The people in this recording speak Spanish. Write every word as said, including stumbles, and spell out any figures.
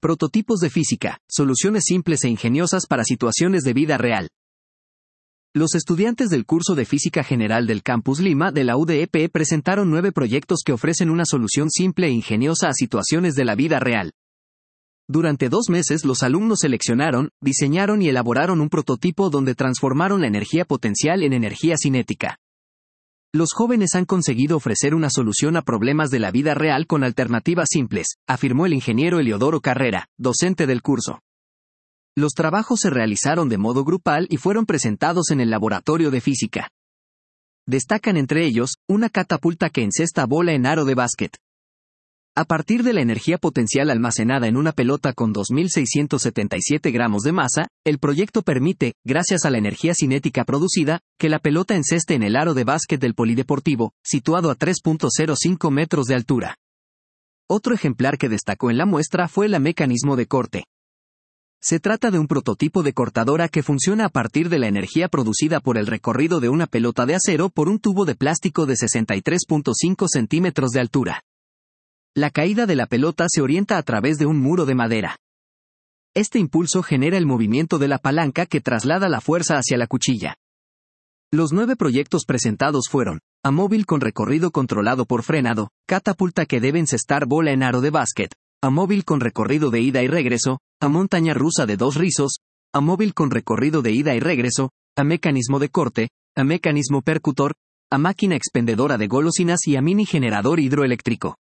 Prototipos de física, soluciones simples e ingeniosas para situaciones de vida real. Los estudiantes del curso de Física General del Campus Lima de la U D E P presentaron nueve proyectos que ofrecen una solución simple e ingeniosa a situaciones de la vida real. Durante dos meses los alumnos seleccionaron, diseñaron y elaboraron un prototipo donde transformaron la energía potencial en energía cinética. Los jóvenes han conseguido ofrecer una solución a problemas de la vida real con alternativas simples, afirmó el ingeniero Eliodoro Carrera, docente del curso. Los trabajos se realizaron de modo grupal y fueron presentados en el laboratorio de física. Destacan entre ellos, una catapulta que encesta bola en aro de básquet. A partir de la energía potencial almacenada en una pelota con dos mil seiscientos setenta y siete gramos de masa, el proyecto permite, gracias a la energía cinética producida, que la pelota enceste en el aro de básquet del polideportivo, situado a tres punto cero cinco metros de altura. Otro ejemplar que destacó en la muestra fue el mecanismo de corte. Se trata de un prototipo de cortadora que funciona a partir de la energía producida por el recorrido de una pelota de acero por un tubo de plástico de sesenta y tres punto cinco centímetros de altura. La caída de la pelota se orienta a través de un muro de madera. Este impulso genera el movimiento de la palanca que traslada la fuerza hacia la cuchilla. Los nueve proyectos presentados fueron: amóvil con recorrido controlado por frenado, catapulta que debe encestar bola en aro de básquet, amóvil con recorrido de ida y regreso, a montaña rusa de dos rizos, amóvil con recorrido de ida y regreso, a mecanismo de corte, a mecanismo percutor, a máquina expendedora de golosinas y a mini generador hidroeléctrico.